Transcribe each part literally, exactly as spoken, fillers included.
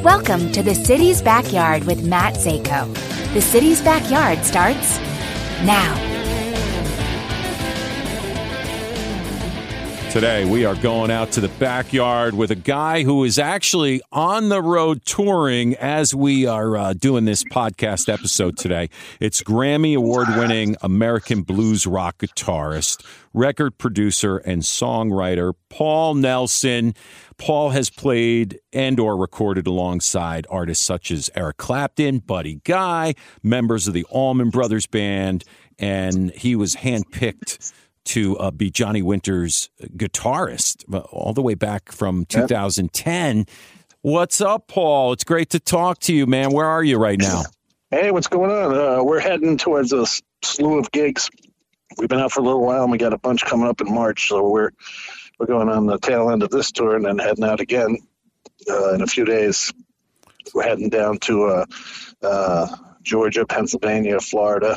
Welcome to the City's Backyard with Matt Zako. The City's Backyard starts now. Today, we are going out to the backyard with a guy who is actually on the road touring as we are uh, doing this podcast episode today. It's Grammy Award-winning American blues rock guitarist, record producer, and songwriter Paul Nelson. Paul has played and or recorded alongside artists such as Eric Clapton, Buddy Guy, members of the Allman Brothers Band, and he was handpicked to uh, be Johnny Winter's guitarist uh, all the way back from two thousand ten. Yep. What's up, Paul? It's great to talk to you, man. Where are you right now? Hey, what's going on? Uh, we're heading towards a slew of gigs. We've been out for a little while, and we got a bunch coming up in March, so we're we're going on the tail end of this tour and then heading out again uh, in a few days. We're heading down to uh, uh, Georgia, Pennsylvania, Florida,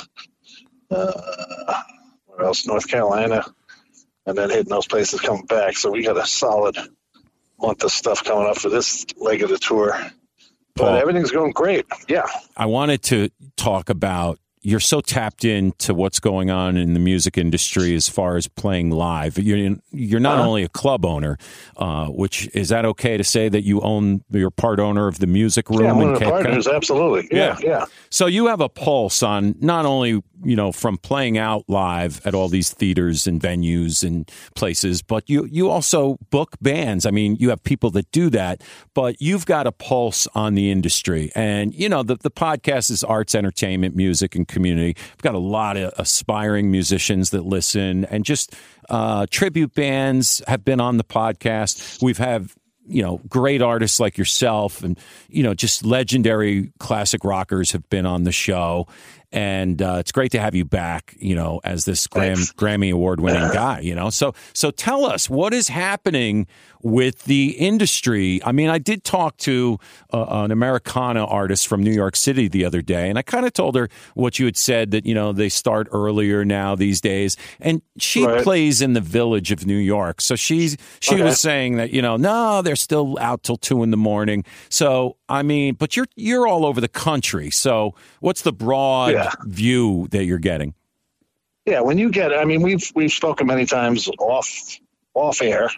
uh where else? North Carolina, and then hitting those places coming back. So we got a solid month of stuff coming up for this leg of the tour. But Paul, everything's going great. Yeah. I wanted to talk about, you're so tapped into what's going on in the music industry as far as playing live. You're, you're not uh-huh. only a club owner, uh, which, is that okay to say that you own, you're part owner of the Music Room? Yeah, I'm in one of the Cape partners, Cod? absolutely. Yeah, yeah, yeah. So you have a pulse on not only, you know, from playing out live at all these theaters and venues and places, but you, you also book bands. I mean, you have people that do that, but you've got a pulse on the industry. And, you know, the, the podcast is arts, entertainment, music, and community. We've got a lot of aspiring musicians that listen, and just uh, tribute bands have been on the podcast. We've had, you know, great artists like yourself, and, you know, just legendary classic rockers have been on the show. And uh, it's great to have you back, you know, as this Gram- Grammy Award-winning guy, you know. So so tell us, what is happening with the industry? I mean, I did talk to uh, an Americana artist from New York City the other day, and I kind of told her what you had said, that, you know, they start earlier now these days. And she right. plays in the Village of New York. So she's, she okay. was saying that, you know, no, they're still out till two in the morning. So, I mean, but you're you're all over the country. So what's the broad yeah. view that you're getting? Yeah, when you get, I mean, we've we've spoken many times off off air,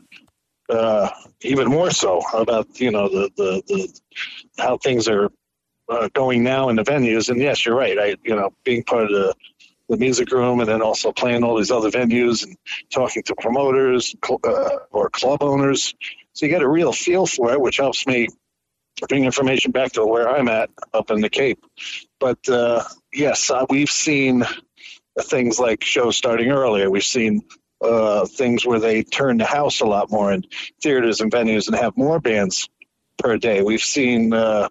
uh, even more so about, you know, the the, the how things are uh, going now in the venues. And yes, you're right. I you know being part of the the Music Room, and then also playing all these other venues and talking to promoters uh, or club owners, so you get a real feel for it, which helps me bring information back to where I'm at up in the Cape. But uh, yes, uh, we've seen things like shows starting earlier. We've seen uh, things where they turn the house a lot more in theaters and venues and have more bands per day. We've seen, uh,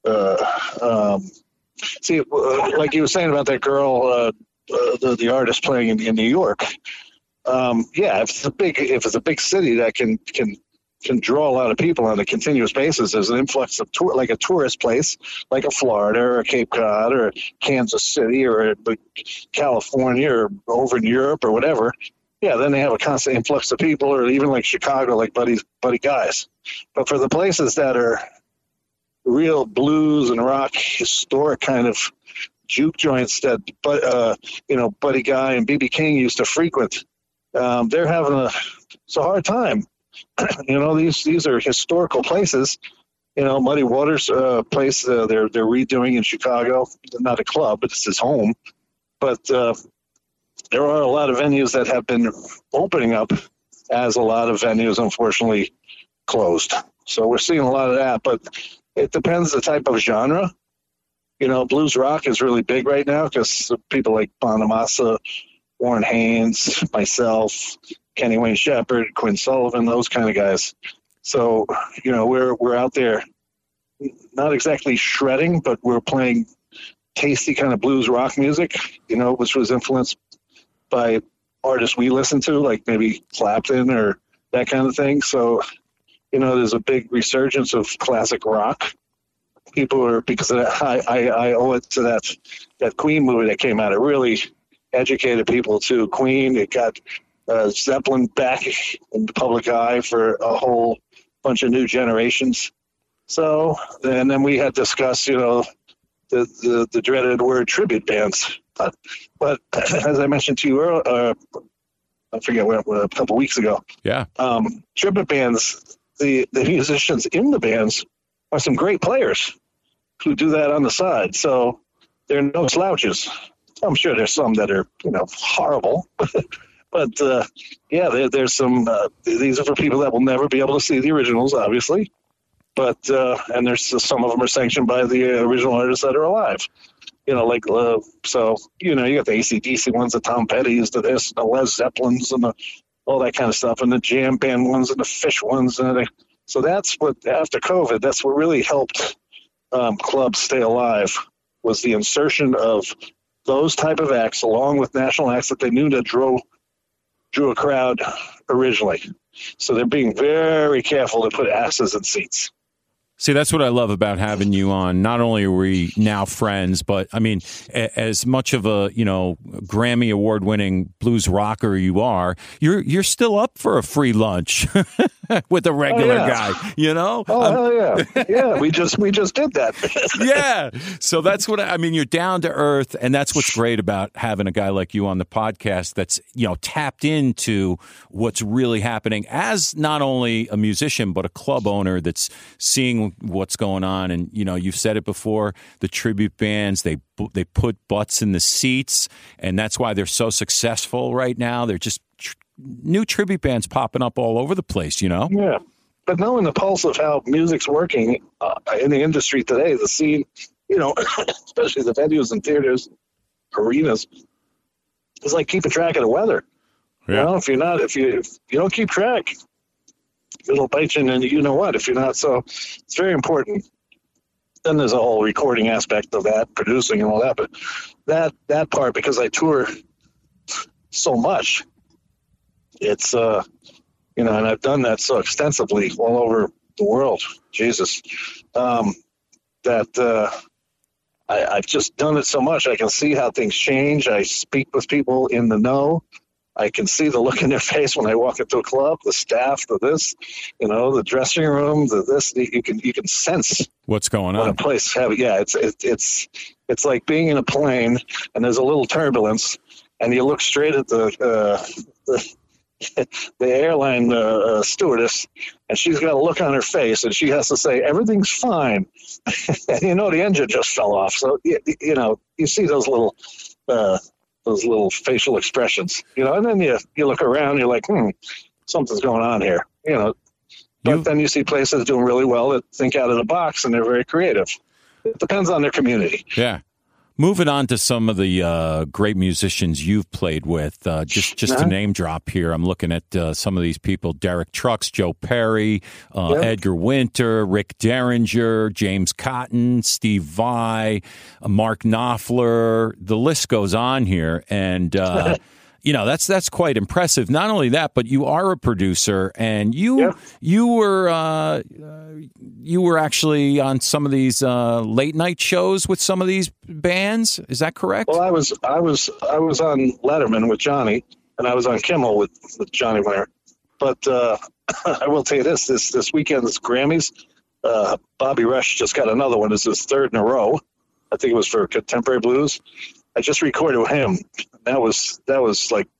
uh, um, see, uh, like you were saying about that girl, uh, uh, the, the artist playing in, in New York. Um, yeah, if it's a big, if it's a big city that can can. can draw a lot of people on a continuous basis. There's an influx of tour, like a tourist place, like a Florida or a Cape Cod or Kansas City or California or over in Europe or whatever. Yeah, then they have a constant influx of people, or even like Chicago, like Buddy's Buddy Guys. But for the places that are real blues and rock, historic kind of juke joints that, but uh, you know, Buddy Guy and B B King used to frequent, um, they're having a it's a hard time. You know, these these are historical places. You know, Muddy Waters uh, place uh, they're they're redoing in Chicago. Not a club, but it's his home. But uh, there are a lot of venues that have been opening up, as a lot of venues unfortunately closed. So we're seeing a lot of that. But it depends the type of genre. You know, blues rock is really big right now because people like Bonamassa, Warren Haynes, myself, Kenny Wayne Shepherd, Quinn Sullivan, those kind of guys. So, you know, we're we're out there not exactly shredding, but we're playing tasty kind of blues rock music, you know, which was influenced by artists we listen to, like maybe Clapton or that kind of thing. So, you know, there's a big resurgence of classic rock. People are, because of that, I, I, I owe it to that, that Queen movie that came out. It really educated people too. Queen, it got uh, Zeppelin back in the public eye for a whole bunch of new generations. So, and then we had discussed, you know, the, the, the dreaded word tribute bands. But, but as I mentioned to you earlier, uh, I forget what, what, a couple weeks ago. Yeah. Um, tribute bands, the, the musicians in the bands are some great players who do that on the side. So they're no slouches. I'm sure there's some that are, you know, horrible. But, uh, yeah, there, there's some, uh, these are for people that will never be able to see the originals, obviously. But, uh, and there's some of them are sanctioned by the original artists that are alive. You know, like, uh, so, you know, you got the A C D C ones, the Tom Petty's, the this, the Led Zeppelins, and the, all that kind of stuff, and the jam band ones and the Fish ones. And the, so that's what, after COVID, that's what really helped um, clubs stay alive, was the insertion of those type of acts along with national acts that they knew that drew, drew a crowd originally. So they're being very careful to put asses in seats. See, that's what I love about having you on. Not only are we now friends, but I mean, a- as much of a, you know, Grammy award winning blues rocker you are, you're you're still up for a free lunch with a regular oh, yeah. guy, you know? Oh, um, hell yeah. Yeah, we just we just did that. Yeah. So that's what I, I mean, you're down to earth, and that's what's great about having a guy like you on the podcast that's, you know, tapped into what's really happening as not only a musician but a club owner that's seeing what's going on. And, you know, you've said it before, the tribute bands, they they put butts in the seats, and that's why they're so successful right now. They're just tr- new tribute bands popping up all over the place, you know? Yeah. But knowing the pulse of how music's working uh, in the industry today, the scene, you know, especially the venues and theaters, arenas, it's like keeping track of the weather. Yeah. You know, if you're not, if you, if you don't keep track, it'll bite you, and you know what, if you're not. So it's very important. Then there's a whole recording aspect of that, producing and all that. But that that part, because I tour so much, it's, uh, you know, and I've done that so extensively all over the world, Jesus, um, that uh, I, I've just done it so much. I can see how things change. I speak with people in the know. I can see the look in their face when I walk into a club, the staff, the this, you know, the dressing room, the this. You can you can sense what's going what on. a place have. Yeah, it's it, it's it's like being in a plane and there's a little turbulence, and you look straight at the uh, the, the airline uh, stewardess, and she's got a look on her face, and she has to say everything's fine, and you know the engine just fell off. So you, you know you see those little. Uh, those little facial expressions, you know, and then you, you look around, you're like, hmm, something's going on here, you know, but you, then you see places doing really well that think out of the box, and they're very creative. It depends on their community. Yeah. Moving on to some of the uh, great musicians you've played with, uh, just just uh-huh. to name drop here, I'm looking at uh, some of these people: Derek Trucks, Joe Perry, uh, yep. Edgar Winter, Rick Derringer, James Cotton, Steve Vai, uh, Mark Knopfler. The list goes on here, and uh, you know that's that's quite impressive. Not only that, but you are a producer, and you yep. you were uh, you were actually on some of these uh, late night shows with some of these bands. Is that correct? Well, I was I was I was on Letterman with Johnny, and I was on Kimmel with, with Johnny Winter. But uh, I will tell you this: this this weekend's Grammys, uh, Bobby Rush just got another one. It's his third in a row. I think it was for Contemporary Blues. I just recorded with him. That was that was like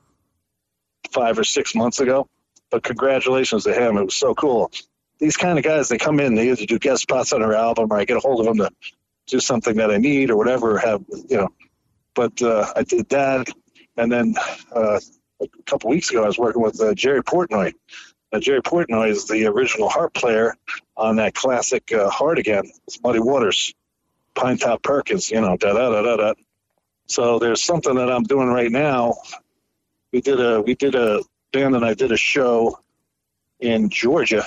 five or six months ago. But congratulations to him. It was so cool. These kind of guys, they come in, they either do guest spots on our album, or I get a hold of them to do something that I need or whatever. Or have you know? But uh, I did that, and then uh, a couple weeks ago, I was working with uh, Jerry Portnoy. Now, Jerry Portnoy is the original harp player on that classic uh, Hard Again. It's Muddy Waters, Pine Top Perkins. You know, da da da da da. So there's something that I'm doing right now. We did a we did a band and I did a show in Georgia,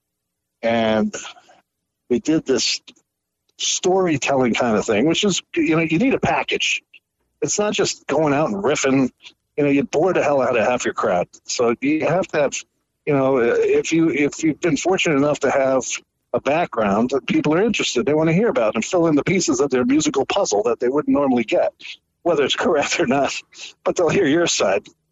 and we did this storytelling kind of thing, which is, you know, you need a package. It's not just going out and riffing. You know, you bore the hell out of half your crowd. So you have to have, you know, if you if you've been fortunate enough to have a background that people are interested, they want to hear about and fill in the pieces of their musical puzzle that they wouldn't normally get, whether it's correct or not. But they'll hear your side.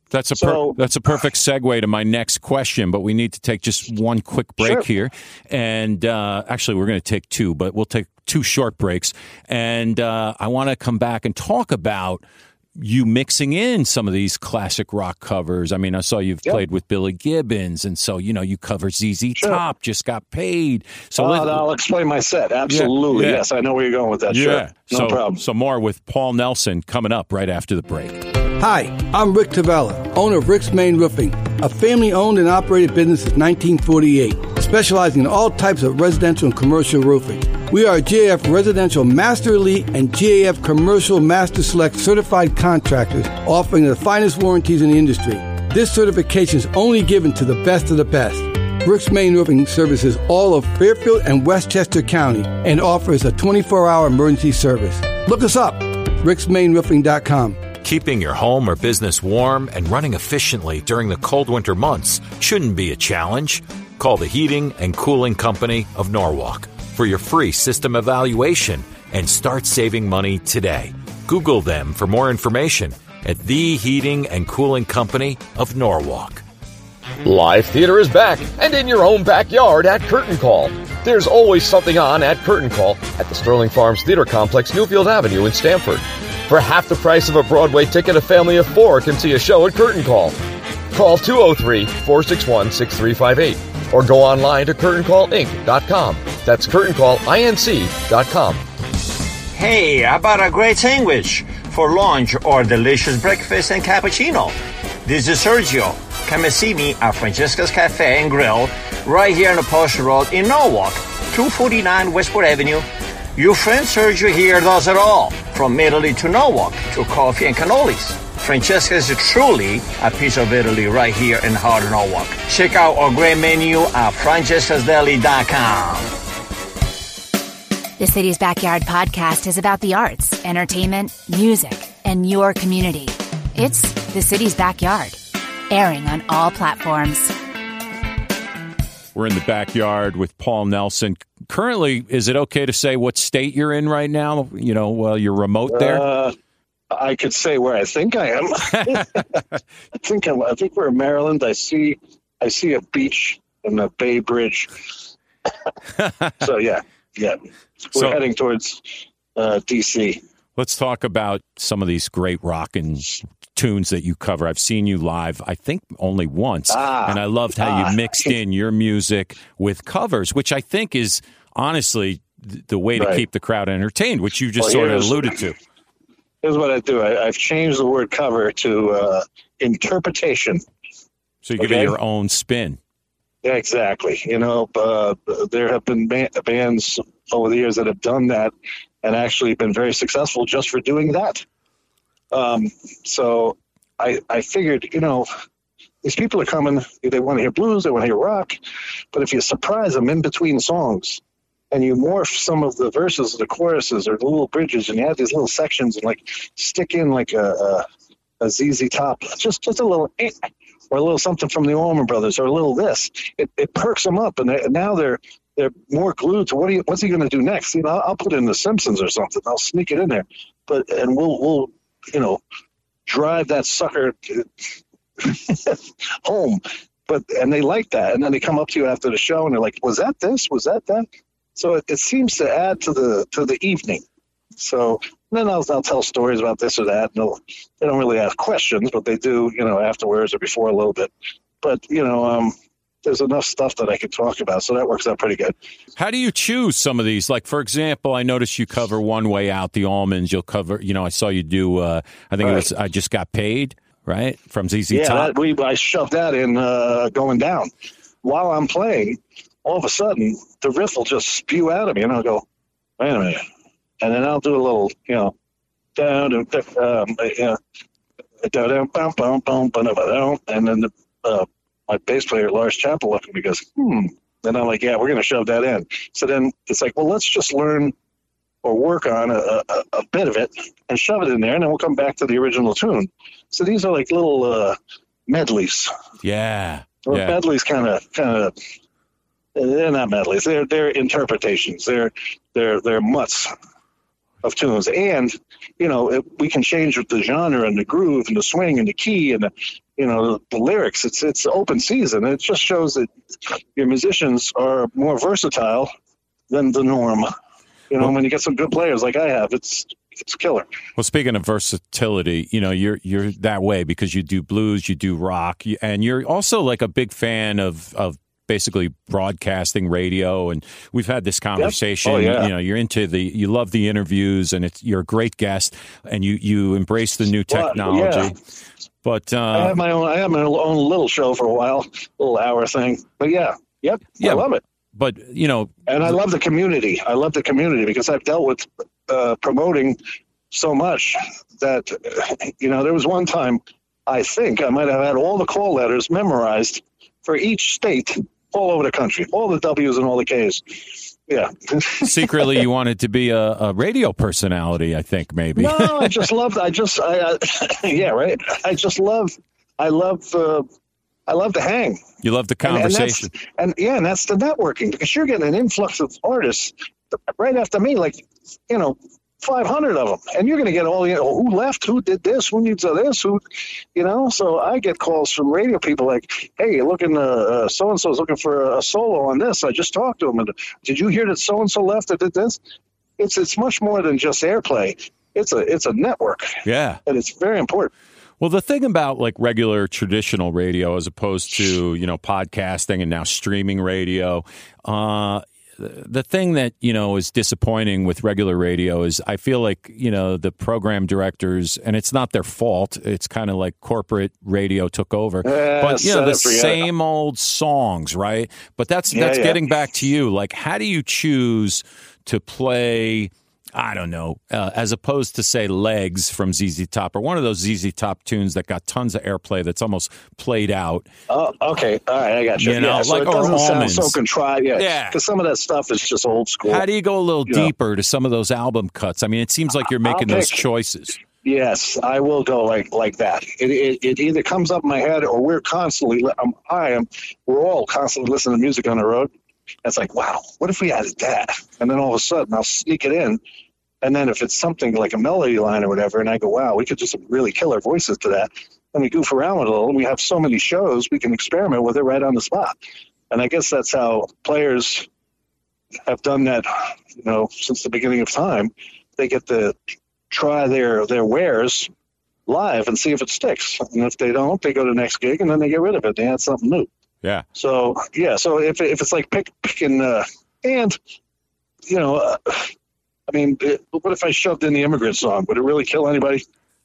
That's a so, per- that's a perfect segue to my next question, but we need to take just one quick break sure. here. And uh, actually, we're going to take two, but we'll take two short breaks. And uh, I want to come back and talk about you mixing in some of these classic rock covers. I mean, I saw you've yep. played with Billy Gibbons, and so, you know, you cover Z Z sure. Top, Just Got Paid. So uh, let, I'll explain my set. Absolutely. Yeah, yeah. Yes, I know where you're going with that. Yeah. Sure. No so, problem. So more with Paul Nelson coming up right after the break. Hi, I'm Rick Tavella, owner of Rick's Main Roofing, a family-owned and operated business since nineteen forty-eight, specializing in all types of residential and commercial roofing. We are a G A F Residential Master Elite and G A F Commercial Master Select certified contractors offering the finest warranties in the industry. This certification is only given to the best of the best. Rick's Main Roofing services all of Fairfield and Westchester County and offers a twenty-four hour emergency service. Look us up, ricks main roofing dot com. Keeping your home or business warm and running efficiently during the cold winter months shouldn't be a challenge. Call the Heating and Cooling Company of Norwalk for your free system evaluation and start saving money today. Google them for more information at the Heating and Cooling Company of Norwalk. Live theater is back and in your own backyard at Curtain Call. There's always something on at Curtain Call at the Sterling Farms Theater Complex, Newfield Avenue in Stamford. For half the price of a Broadway ticket, a family of four can see a show at Curtain Call. Call two oh three, four six one, six three five eight or go online to curtain call inc dot com. That's curtain call inc dot com. Hey, how about a great sandwich for lunch or delicious breakfast and cappuccino? This is Sergio. Come and see me at Francesca's Cafe and Grill right here on the Post Road in Norwalk, two forty-nine Westport Avenue. Your friend Sergio here does it all, from Italy to Norwalk, to coffee and cannolis. Francesca is truly a piece of Italy right here in heart of Norwalk. Check out our great menu at francescas deli dot com. The City's Backyard podcast is about the arts, entertainment, music, and your community. It's The City's Backyard, airing on all platforms. We're in the backyard with Paul Nelson. Currently, is it okay to say what state you're in right now? You know, while you're remote there? Uh, I could say where I think I am. I think I'm, I think we're in Maryland. I see, I see a beach and the Bay Bridge. So yeah, yeah, we're so, heading towards uh, D C. Let's talk about some of these great rockin' tunes that you cover. I've seen you live, I think only once, ah, and I loved how ah. you mixed in your music with covers, which I think is honestly the way to right. keep the crowd entertained, which you just well, sort of alluded to. Here's what I do. I, I've changed the word cover to uh, interpretation. So you give okay? it your own spin. Yeah, exactly. You know, uh, there have been ba- bands over the years that have done that and actually been very successful just for doing that. Um, so I, I figured, you know, these people are coming, they want to hear blues, they want to hear rock, but if you surprise them in between songs and you morph some of the verses, the choruses, or the little bridges, and you add these little sections and like stick in like a, a, a Z Z Top, just, just a little, eh, or a little something from the Allman Brothers, or a little this, it, it perks them up, and they, now they're, they're more glued to what are you, what's he going to do next? You know, I'll, I'll put in The Simpsons or something. I'll sneak it in there, but, and we'll, we'll, you know, drive that sucker home. But, and they like that. And then they come up to you after the show and they're like, was that this? Was that that? So it, it seems to add to the, to the evening. So then I'll, I'll tell stories about this or that. And they don't really ask questions, but they do, you know, afterwards or before a little bit. But, you know, um, there's enough stuff that I could talk about, so that works out pretty good. How do you choose some of these? Like, for example, I noticed you cover One Way Out, the Allmans. You'll cover, you know, I saw you do, uh, I think right. it was I Just Got Paid, right, from Z Z yeah, Top. Yeah, we I shoved that in uh, going down. While I'm playing, all of a sudden, the riff will just spew out of me, and I'll go, wait a minute. And then I'll do a little, you know, down, um, you know, down, bum, bum, bum, bum, and then the, uh, my bass player, Lars Chappell, looked at me and goes, hmm. And I'm like, yeah, we're going to shove that in. So then it's like, well, let's just learn or work on a, a, a bit of it and shove it in there, and then we'll come back to the original tune. So these are like little uh, medleys. Yeah. Well, yeah. Medleys kind of, kind of, they're not medleys. They're they're interpretations. They're they're they're mutts of tunes, and you know it, we can change the genre and the groove and the swing and the key and the, you know, the, the lyrics. It's it's open season. It just shows that your musicians are more versatile than the norm. You know, well, when you get some good players like I have, it's it's killer. Well, speaking of versatility, you know, you're you're that way because you do blues, you do rock, and you're also like a big fan of of basically broadcasting radio. And we've had this conversation. Yep. Oh, yeah. You know, you're into the, you love the interviews, and it's you're a great guest, and you you embrace the new technology. Well, yeah. But uh, I have my own. I have my own little show for a while, little hour thing. But yeah, yep, yeah, I love it. But you know, and I love the community. I love the community because I've dealt with uh, promoting so much that you know there was one time I think I might have had all the call letters memorized for each state all over the country, all the W's and all the K's. Yeah. Secretly, you wanted to be a, a radio personality, I think, maybe. No, I just love. I just, I, I, yeah, right. I just love. I love. Uh, I love to hang. You love the conversation, and, and, and yeah, and that's the networking because you're getting an influx of artists right after me, like you know, five hundred of them, and you're going to get all you know, who left, who did this, who needs this, who, you know. So I get calls from radio people like, "Hey, you're looking, uh, so and so is looking for a solo on this. I just talked to him, and did you hear that so and so left or did this?" It's it's much more than just airplay. It's a it's a network. Yeah, and it's very important. Well, the thing about like regular traditional radio as opposed to, you know, podcasting and now streaming radio, uh, the thing that, you know, is disappointing with regular radio is I feel like, you know, the program directors, and it's not their fault. It's kind of like corporate radio took over. Uh, but, you know, the forget. same old songs, right? But that's Yeah, that's yeah. getting back to you. Like, how do you choose to play, I don't know, uh, as opposed to, say, Legs from Z Z Top or one of those Z Z Top tunes that got tons of airplay that's almost played out? Oh, okay. All right, I got you. You know, yeah, so like it doesn't or sound Almonds. so contrived. Yeah, Yeah. because some of that stuff is just old school. How do you go a little You know. deeper to some of those album cuts? I mean, it seems like you're making I'll those pick- choices. Yes, I will go like like that. It, it it either comes up in my head or we're constantly. I'm, I am. We're all constantly listening to music on the road. It's like, wow, what if we added that? And then all of a sudden, I'll sneak it in. And then if it's something like a melody line or whatever, and I go, wow, we could just really kill our voices to that. And we goof around with it a little. And we have so many shows, we can experiment with it right on the spot. And I guess that's how players have done that, you know, since the beginning of time. They get to try their, their wares live and see if it sticks. And if they don't, they go to the next gig and then they get rid of it. They add something new. Yeah. So, yeah, so if, if it's like pick, picking, uh, and, you know, uh, I mean, it, what if I shoved in the Immigrant Song? Would it really kill anybody?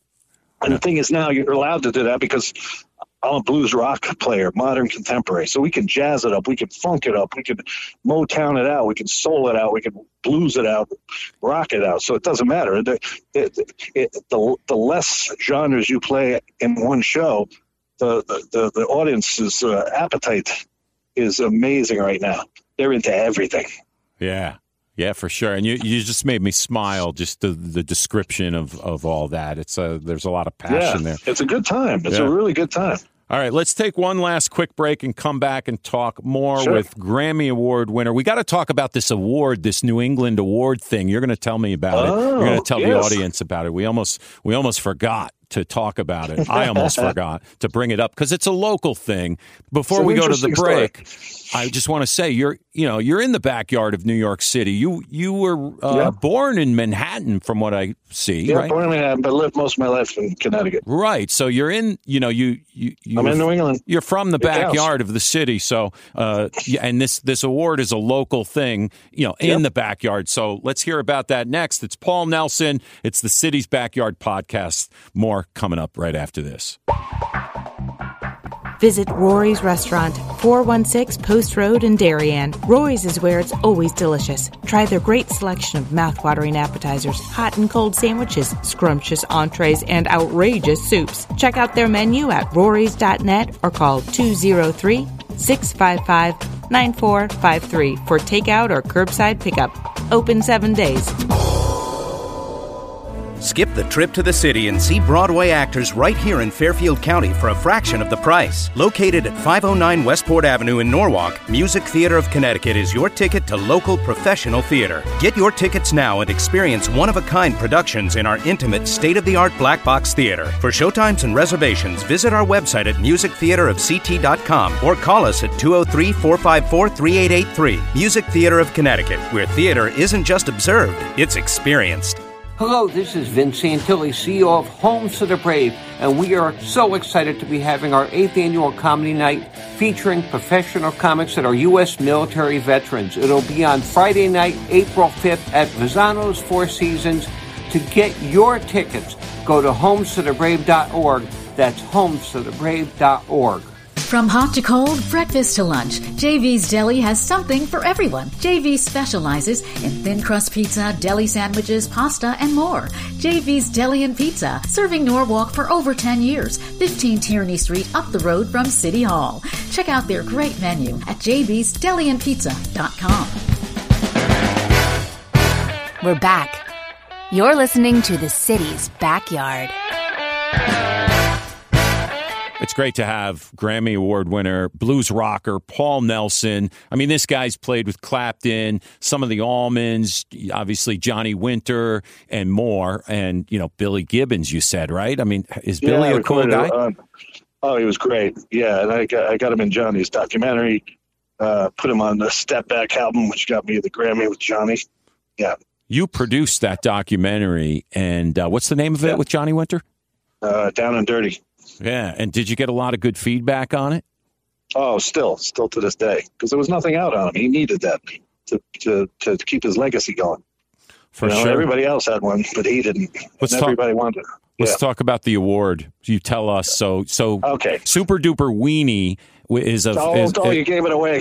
And the thing is now you're allowed to do that because I'm a blues rock player, modern contemporary. So we can jazz it up. We can funk it up. We can Motown it out. We can soul it out. We can blues it out, rock it out. So it doesn't matter. The, it, it, the, the less genres you play in one show, the, the, the audience's uh, appetite is amazing right now. They're into everything. Yeah. Yeah, for sure. And you, you just made me smile, just the, the description of, of all that. It's a, there's a lot of passion yeah, there. It's a good time. It's Yeah. a really good time. All right, let's take one last quick break and come back and talk more Sure. with Grammy Award winner. We got to talk about this award, this New England award thing. You're going to tell me about it. Oh, You're going to tell the yes. audience about it. We almost we almost forgot to talk about it. I almost forgot to bring it up because it's a local thing. Before It's an we go to the interesting story. break, I just want to say you're you know you're in the backyard of New York City. You you were uh, Yeah. born in Manhattan, from what I see. Yeah, right? born in Manhattan, but lived most of my life in Connecticut. Right. So you're in. You know you you. you I'm in New England. You're from the It counts. backyard of the city, so uh, yeah, and this this award is a local thing, you know, in Yep. the backyard. So let's hear about that next. It's Paul Nelson. It's the City's Backyard Podcast. More coming up right after this. Visit Rory's Restaurant, four one six Post Road in Darien. Rory's is where it's always delicious. Try their great selection of mouth-watering appetizers, hot and cold sandwiches, scrumptious entrees, and outrageous soups. Check out their menu at rorys dot net or call two oh three, six five five, nine four five three for takeout or curbside pickup. Open seven days. Skip the trip to the city and see Broadway actors right here in Fairfield County for a fraction of the price. Located at five oh nine Westport Avenue in Norwalk, Music Theater of Connecticut is your ticket to local professional theater. Get your tickets now and experience one-of-a-kind productions in our intimate, state-of-the-art black box theater. For showtimes and reservations, visit our website at music theater of c t dot com or call us at two oh three, four five four, three eight eight three. Music Theater of Connecticut, where theater isn't just observed, it's experienced. Hello, this is Vince Santilli, C E O of Homes to the Brave, and we are so excited to be having our eighth annual comedy night featuring professional comics that are U S military veterans. It'll be on Friday night, April fifth at Visano's Four Seasons. To get your tickets, go to homes to the brave dot org. That's homes to the brave dot org. From hot to cold, breakfast to lunch, J V's Deli has something for everyone. J V specializes in thin crust pizza, deli sandwiches, pasta, and more. J V's Deli and Pizza, serving Norwalk for over ten years, fifteen Tierney Street up the road from City Hall. Check out their great menu at j v's deli and pizza dot com. We're back. You're listening to The City's Backyard. It's great to have Grammy Award winner, blues rocker Paul Nelson. I mean, this guy's played with Clapton, some of the Allmans, obviously Johnny Winter, and more. And, you know, Billy Gibbons, you said, right? I mean, is Billy yeah, a cool guy? Uh, oh, he was great. Yeah, and I got, I got him in Johnny's documentary, uh, put him on the Step Back album, which got me the Grammy with Johnny. Yeah. You produced that documentary, and uh, what's the name of it yeah. with Johnny Winter? Uh, Down and Dirty. Yeah, and did you get a lot of good feedback on it? Oh, still, still to this day, because there was nothing out on him. He needed that to to, to keep his legacy going. For you know, sure. Everybody else had one, but he didn't. Let's and talk, everybody wanted it. Let's yeah. talk about the award. You tell us. So, so okay. Super Duper Weenie is a. Oh, is, oh, you gave it away.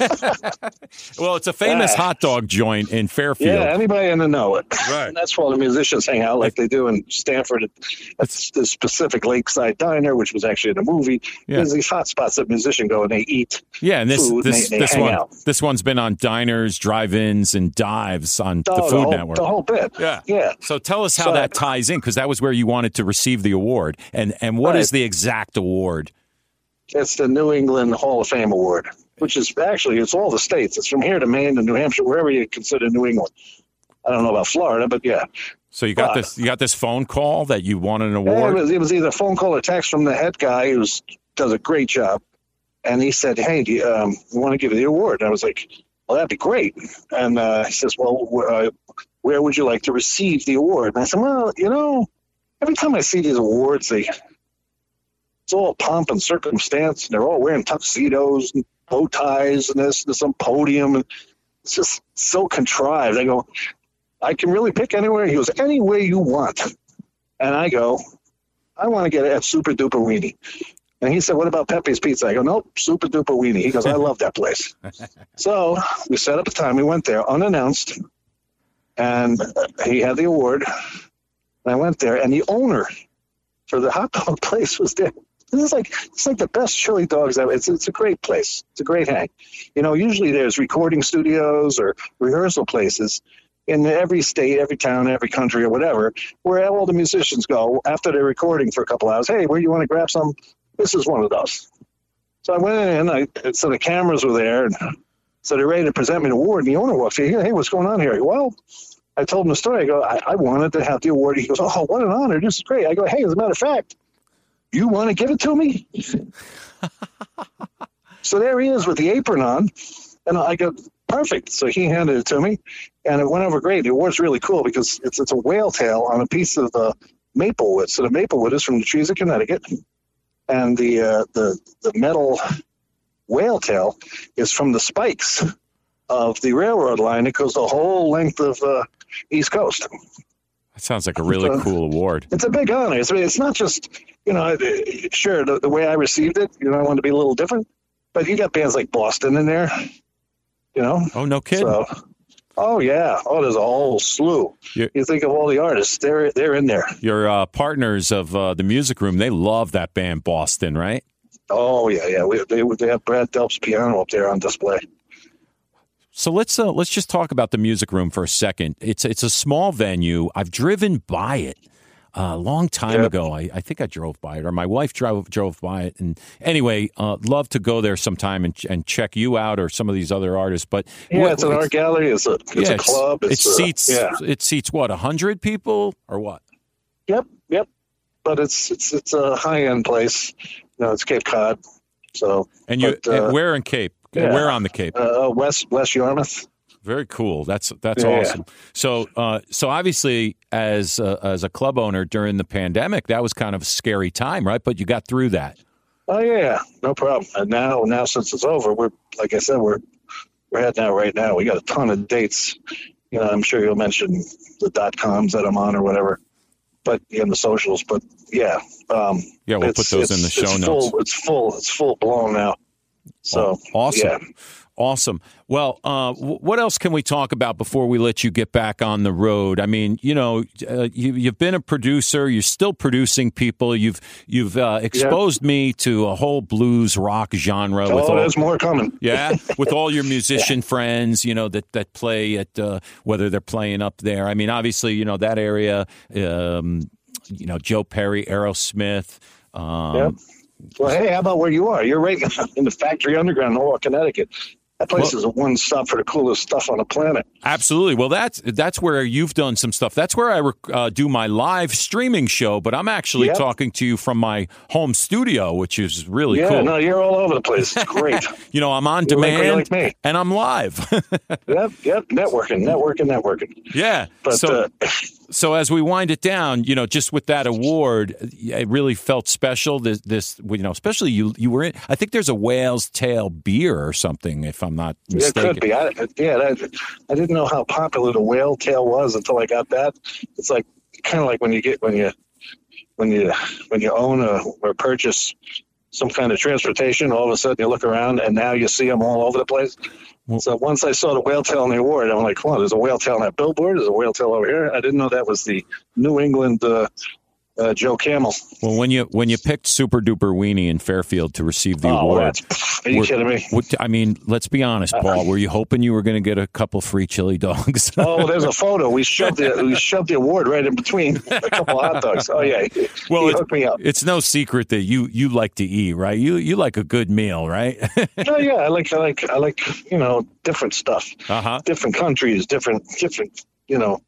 Well, it's a famous yeah. hot dog joint in Fairfield. Yeah, anybody in the know it. Right. And that's where the musicians hang out, like they do in Stanford at, at the specific Lakeside Diner, which was actually in the movie. Yeah. There's these hot spots that musicians go and they eat. Yeah, and this food this and they, they this hang one out. this one's been on diners, drive-ins, and dives on oh, the Food the whole, Network. The whole bit. Yeah, yeah. So tell us how so, that ties in, because that was where you wanted to receive the award, and and what right. is the exact award? It's the New England Hall of Fame Award, which is actually, it's all the states. It's from here to Maine to New Hampshire, wherever you consider New England. I don't know about Florida, but yeah. So you got but, this you got this phone call that you won an award? Yeah, it was, it was either a phone call or text from the head guy who does a great job. And he said, hey, do you, um, we want to give you the award. And I was like, well, that'd be great. And uh, he says, well, uh, where would you like to receive the award? And I said, well, you know, every time I see these awards, they... it's all pomp and circumstance, and they're all wearing tuxedos and bow ties and this, and some podium, and it's just so contrived. I go, I can really pick anywhere. He goes, any way you want. And I go, I want to get it at Super Duper Weenie. And he said, what about Pepe's Pizza? I go, nope, Super Duper Weenie. He goes, I love that place. So we set up a time. We went there unannounced, and he had the award. And I went there, and the owner for the hot dog place was there. This is like it's like the best chili dogs ever. It's it's a great place. It's a great hang. You know, usually there's recording studios or rehearsal places in every state, every town, every country, or whatever, where all the musicians go after they're recording for a couple hours. Hey, where you want to grab some? This is one of those. So I went in. I so the cameras were there, and so they're ready to present me the award. And the owner walks in. Hey, what's going on here? I go, well, I told him the story. I go, I, I wanted to have the award. He goes, oh, what an honor! This is great. I go, hey, as a matter of fact, you want to give it to me? So there he is with the apron on. And I go, perfect. So he handed it to me, and it went over great. The award's really cool because it's it's a whale tail on a piece of the maple wood. So the maple wood is from the trees of Connecticut, and the uh, the the metal whale tail is from the spikes of the railroad line. It goes the whole length of the uh, East Coast. That sounds like a really a, cool award. It's a big honor. It's, it's not just, you know, sure, the, the way I received it, you know, I wanted to be a little different. But you got bands like Boston in there, you know. Oh, no kidding. So, oh, yeah. Oh, there's a whole slew. You're, you think of all the artists, they're they're in there. Your uh, partners of uh, the Music Room, they love that band Boston, right? Oh, yeah, yeah. We, they, they have Brad Delp's piano up there on display. So let's uh, let's just talk about the Music Room for a second. It's it's a small venue. I've driven by it uh, a long time yep. ago. I, I think I drove by it, or my wife drove drove by it. And anyway, uh, love to go there sometime and and check you out or some of these other artists. But yeah, what, it's an it's, art gallery. It's a it's yeah, a club. It's, it's it a, seats yeah. it seats what, a hundred people or what? Yep, yep. But it's it's it's a high end place. You know, it's Cape Cod. So and you but, uh, and where in Cape? Yeah. Where on the Cape? Uh, West West Yarmouth. Very cool. That's that's yeah, awesome. Yeah. So uh, so obviously, as a, as a club owner during the pandemic, that was kind of a scary time, right? But you got through that. Oh yeah, no problem. And now now since it's over, we're like I said, we're we're heading out right now. We got a ton of dates. You know, I'm sure you'll mention the dot coms that I'm on or whatever, but in the socials. But yeah, um, yeah, we'll put those in the show it's notes. Full, it's full. It's full blown now. So oh, awesome. Yeah. Awesome. Well, uh, w- what else can we talk about before we let you get back on the road? I mean, you know, uh, you, you've been a producer. You're still producing people. You've you've uh, exposed yeah. me to a whole blues rock genre. Oh, with all, there's more coming. Yeah, with all your musician yeah. friends, you know, that that play at uh, whether they're playing up there. I mean, obviously, you know that area. Um, you know, Joe Perry, Aerosmith. Um, yep. Well, hey, how about where you are? You're right in the Factory Underground, Norwalk, Connecticut. That place well, is a one-stop for the coolest stuff on the planet. Absolutely. Well, that's that's where you've done some stuff. That's where I uh, do my live streaming show, but I'm actually yep. talking to you from my home studio, which is really yeah, cool. Yeah, no, you're all over the place. It's great. You know, I'm on you're demand, like, like me. and I'm live. yep, yep, networking, networking, networking. Yeah. But, so, uh, so as we wind it down, you know, just with that award, it really felt special. This, this you know, especially you, you were in, I think there's a whale's tail beer or something, if I'm not mistaken. It could be. I, yeah, that, I didn't know how popular the whale tail was until I got that. It's like kind of like when you get when you when you when you own a, or purchase some kind of transportation. All of a sudden, you look around and now you see them all over the place. Well, so once I saw the whale tail in the award, I'm like, "Come on, there's a whale tail on that billboard. There's a whale tail over here." I didn't know that was the New England uh, uh, Joe Camel. Well, when you when you picked Super Duper Weenie in Fairfield to receive the oh, award, are you kidding me? What, I mean, let's be honest, Paul. Were you hoping you were going to get a couple free chili dogs? Oh, there's a photo. We shoved the we shoved the award right in between a couple of hot dogs. Oh yeah, well, he it's, hooked me up. It's no secret that you you like to eat, right? You you like a good meal, right? Oh yeah, I like I like I like you know different stuff, uh-huh. different countries, different different you know.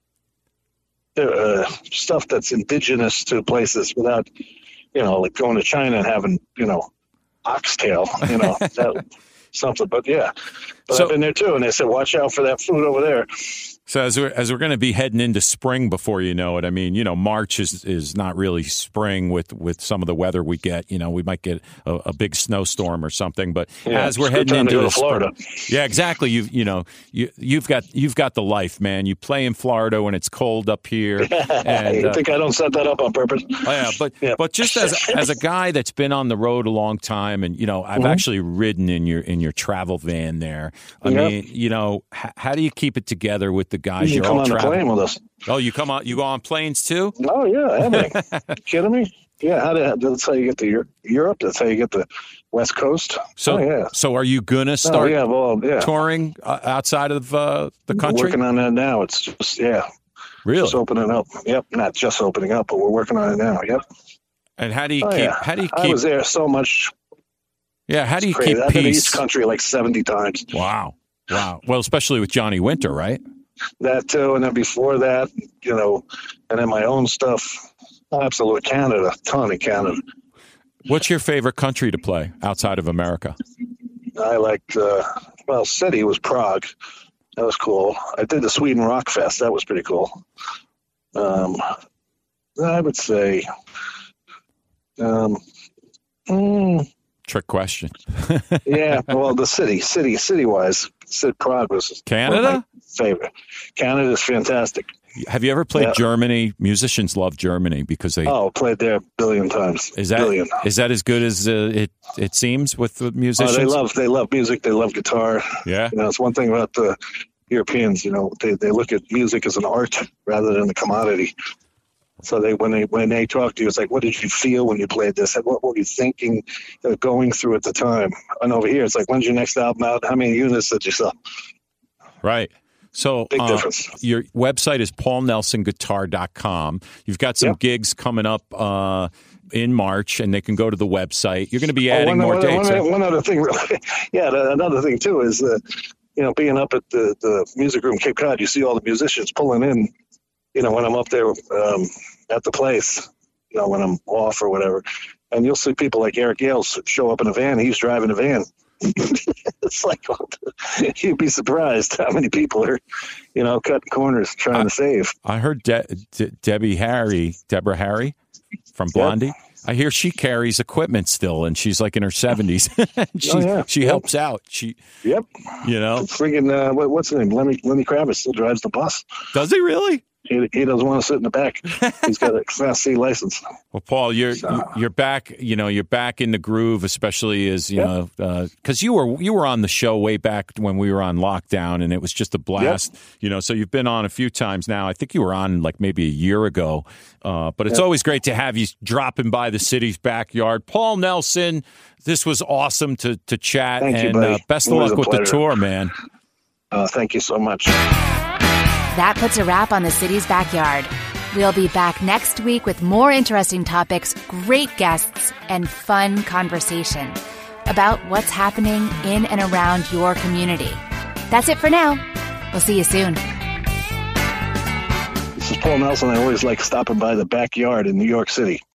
Uh, stuff that's indigenous to places without, you know, like going to China and having, you know, oxtail, you know, that, something. But yeah, but so, I've been there too, and they said, watch out for that food over there. So as we're, as we're going to be heading into spring before you know it, I mean, you know, March is, is not really spring with, with some of the weather we get. You know, we might get a, a big snowstorm or something. But yeah, as we're heading into to the Florida, spring, yeah, exactly. You you know, you you've got you've got the life, man. You play in Florida when it's cold up here. And, you uh, think I don't set that up on purpose? Oh yeah, but yeah. but just as as a guy that's been on the road a long time, and you know, I've mm-hmm. actually ridden in your in your travel van there. I yep. mean, you know, h- how do you keep it together with the guys? You You're come all on traveling. the plane with us. Oh, you come on? You go on planes too? Oh yeah, Emily. You kidding me? Yeah, how do, that's how you get to Europe. That's how you get the West Coast. So, oh, yeah. So, are you gonna start? Oh, yeah, well, yeah. touring uh, outside of uh, the country? We're working on that now. It's just yeah, really just opening up. Yep, not just opening up, but we're working on it now. Yep. And how do you oh, keep? Yeah. How do you keep? I was there so much. Yeah, how do you crazy. keep I've peace? been to each country like seventy times. Wow, wow. Well, especially with Johnny Winter, right? That too, and then before that, you know, and then my own stuff. Absolute Canada, ton of Canada. What's your favorite country to play outside of America? I liked, uh, well, city was Prague. That was cool. I did the Sweden Rock Fest. That was pretty cool. Um, I would say, um, mm, trick question. Yeah, well, the city, city, city-wise, Sid Prague was Canada? my favorite. Canada's fantastic. Have you ever played yeah. Germany? Musicians love Germany because they oh played there a billion times. Is that billion. is that as good as uh, it it seems with the musicians? Oh, they love they love music. They love guitar. Yeah, you know, it's one thing about the Europeans. You know, they they look at music as an art rather than a commodity. So they when they when they talk to you, it's like, what did you feel when you played this? What were you thinking, uh, going through at the time? And over here, it's like, when's your next album out? How many units did you sell? Right. So Big uh, difference. Your website is paul nelson guitar dot com. You've got some yep. gigs coming up uh, in March, and they can go to the website. You're going to be adding oh, one, more one, dates. One, right? one other thing, really. yeah, another thing, too, is, uh, you know, being up at the, the music room Cape Cod, you see all the musicians pulling in, you know, when I'm up there um, at the place, you know, when I'm off or whatever. And you'll see people like Eric Yales show up in a van. He's driving a van. It's like, you'd be surprised how many people are, you know, cutting corners trying I, to save. I heard De- De- Debbie Harry, Deborah Harry from Blondie. Yep. I hear she carries equipment still, and she's like in her seventies. she oh, yeah. she yep. helps out. She, yep. You know, friggin' uh, what, what's his name? Lenny Lenny Kravitz still drives the bus. Does he really? He, he doesn't want to sit in the back. He's got a Class C license. Well, Paul, you're so. you're back. You know, you're back in the groove, especially as you yep. know, because uh, you were you were on the show way back when we were on lockdown, and it was just a blast. Yep. You know, so you've been on a few times now. I think you were on like maybe a year ago, uh, but it's yep. always great to have you dropping by the city's backyard, Paul Nelson. This was awesome to to chat, thank and you, uh, best of luck with pleasure. the tour, man. Uh, thank you so much. That puts a wrap on the city's backyard. We'll be back next week with more interesting topics, great guests, and fun conversation about what's happening in and around your community. That's it for now. We'll see you soon. This is Paul Nelson. I always like stopping by the backyard in New York City.